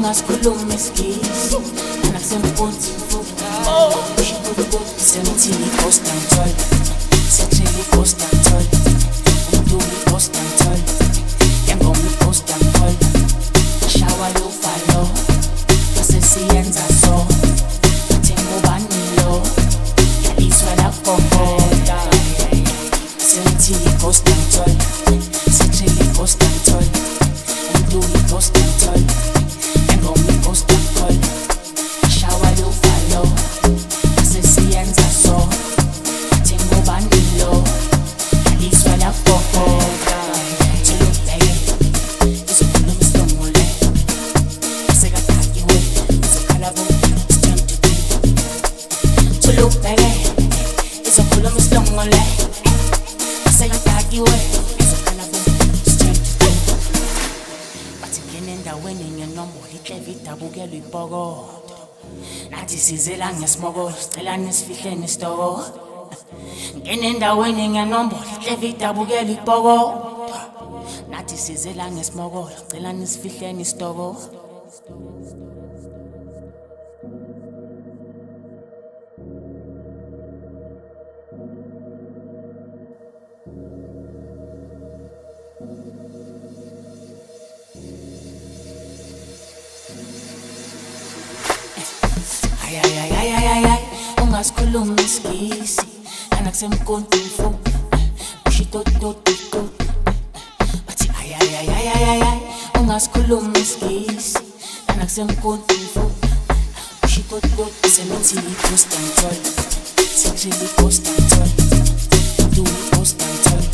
ungazikhuluma isigisi anakusempunzi mfuku ushikubo semithi i-ghost antol sethile i-ghost antol umduli i-ghost antol yangoma i-ghost antol ashawa lufalo asesiyenza so athi ngubani lo yaliswa lagogoda semithi i-ghost antol sethile i-ghost antol umduli i-ghost antol yangoma i-ghost antol ashawa lufalo asesiyenza so athi ngubani lo yaliswa lagogoda tulubheke izokhuluma isilongole asekadakiwe izokhala it's time to be tulubheke izokhuluma isilongole asekadakiwe izokhala it's time to be bathi ngene endaweni ngenombolo ihleva idabukelwa ipokodo nathi sizela ngesimoko sicelani isifihleni isitoko ngene endaweni ngenombolo ihleva idabukelwa ipokodo nathi sizela ngesimoko sicelani isifihleni isitoko ay ungazikhuluma isigisi anakusemkontini mfuku ushitototito bathi ay ungazikhuluma isigisi anakusemkontini mfuku ushitototito semithi i-ghost antol sethile i-ghost antol umduli i-ghost antol